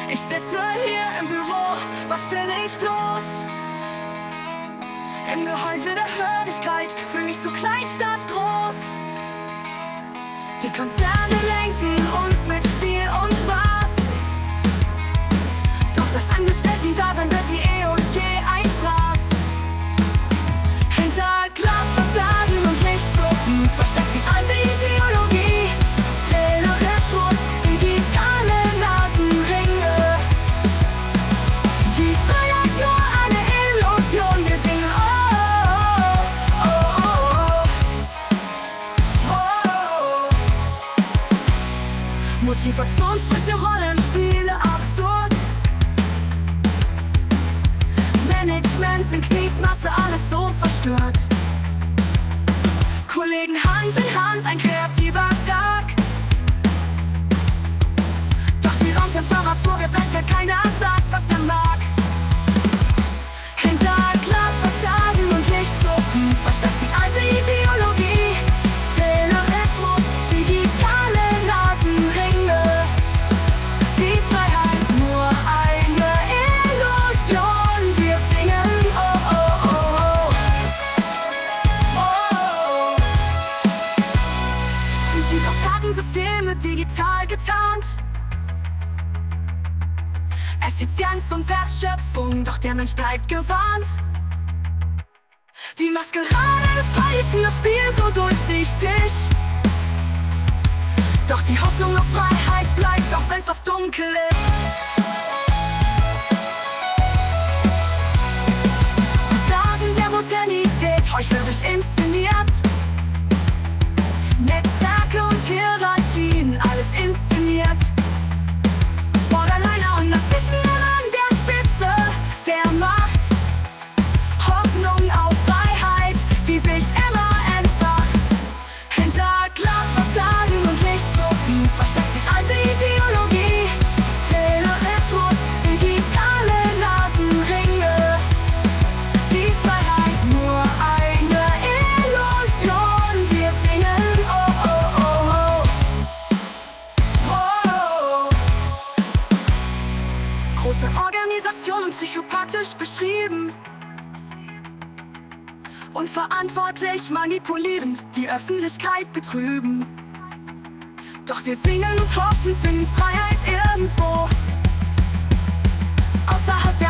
Ich sitze hier im Büro, was bin ich bloß? Im Gehäuse der Hörigkeit, fühl mich so klein statt groß. Die Konzerne lenken uns mit Spiel und Spaß. Doch das Angestellten-Dasein wird wie eh und je ein Fraß. Hinter Glasfassaden und Lichtschuppen versteckt sich alte Ideologie. Terrorismus, digitale Nasenringe. Die Freiheit nur eine Illusion, wir singen oh, oh, oh, oh, oh, oh. Motivationsbrüche, Rollenspiele, absurd. Management in Gliedmasse, alles so verstört. Kollegen Hand in Hand, ein kreativer Tag. Doch die Raumtemperatur gewechselt, keiner sagt, was er mag. Hinter Glasfassaden und Lichtschuppen versteckt sich alte Ideologie. Terrorismus, digitale Nasenringe. Die Freiheit nur eine Illusion, wir singen oh, oh, oh, oh, oh. Systeme digital getarnt. Effizienz und Wertschöpfung, doch der Mensch bleibt gewarnt. Die Maskerade des Peinlichen, das Spiel so durchsichtig. Doch die Hoffnung auf Freiheit bleibt, auch wenn's oft dunkel ist. Versagen der Modernität, heuchlerisch inszeniert. Netzwerke und Hierarchien, alles inszeniert. Borderliner und Narzissten an der Spitze der Macht. Hoffnung auf Freiheit, die sich immer entfacht. Hinter Glasfassaden und Lichtschuppen versteckt sich alte Ideologie. Terrorismus, digitale Nasenringe. Die Freiheit nur eine Illusion. Wir singen oh, oh, oh, oh, oh. Große Organisationen psychopathisch beschrieben. Unverantwortlich manipulierend, die Öffentlichkeit betrüben. Doch wir singen und hoffen, finden Freiheit irgendwo außerhalb der